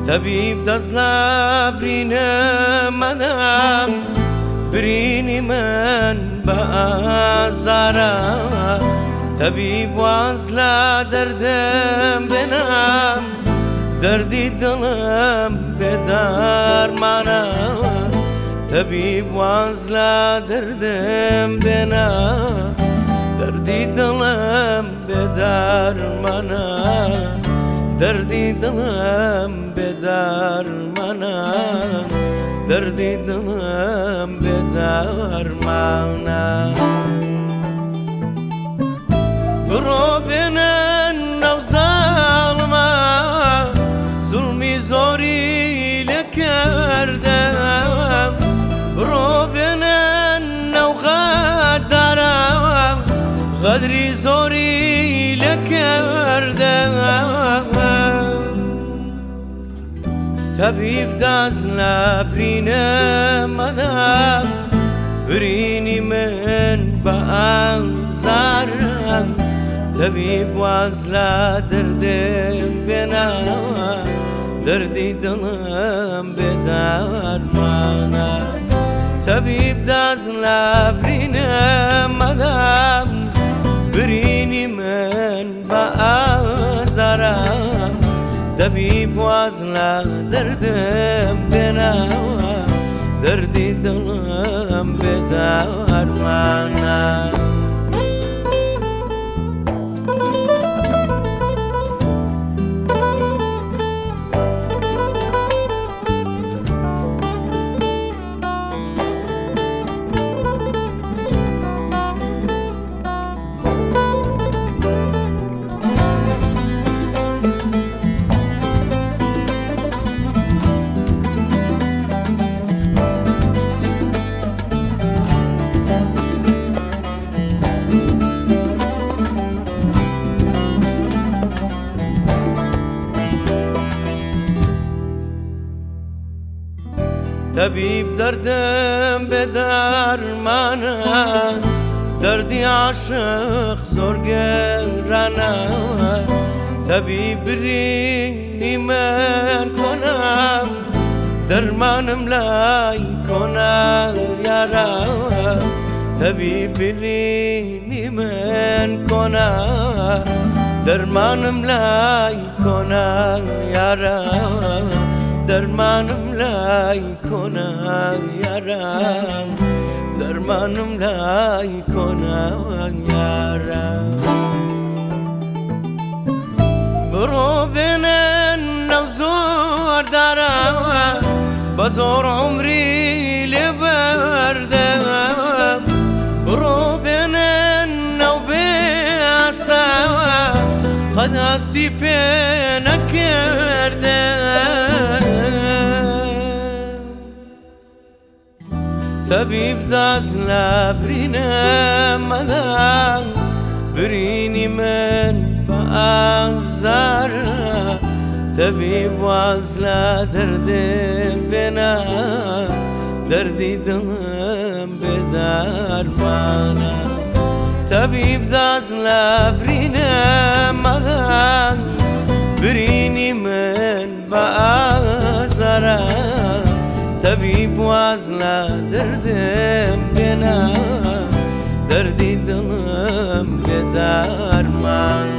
طبیب دەست لە برینە مەدەم برینی من بە ئازارە طبیب واز لە دەردم بێنام دەردی دڵم بێدارمانە طبیب واز لە دەردم بێنە دەردی دڵم بێدارمانە دەردی دڵم بێدارمانە دەردی دڵم بێدارمانە بڕۆ بێنن نەو زاڵمە زوڵمی زۆری لێ کردم بڕۆ بێنن نەو غەدارە غەدری زۆری لێ کردم طبیب دەست لە برینە مەدەم برینی من بە ئازارە طبیب واز لە دەردم بێنە دەردی دڵم بێدارمانە طبیب دەست لە برینە مەدەم برینی من بە ئازارە طبیب واز لە دەردم بێنە دەردی دڵم بێدارمانە طبیب دەردم بێدارمانە دەردی عاشق زۆر گەرانە طبیب برینی من کۆنا دەرمانم لای کۆنا یارە طبیب برینی من کۆنا دەرمانم لای کۆنا یارە دەرمانم لای کۆنا یارە دەرمانم لای کۆنا یارە بڕۆ بێنن نەو زۆردارە بە زۆر عومری لێبەردەم بڕۆ بێنن نەو بێستە قەت هەستی پێ نەکردم طبیب دەست لە برینە مەدەم برینی من بە ئازارە طبیب واز لە دەردم بێنە دەردی دڵم بێدارمانە طبیب دەست لە برینە مەدەم برینی من بە ئازارە طبیب واز لە دەردم بێنە دەردی دڵم بێدارمانە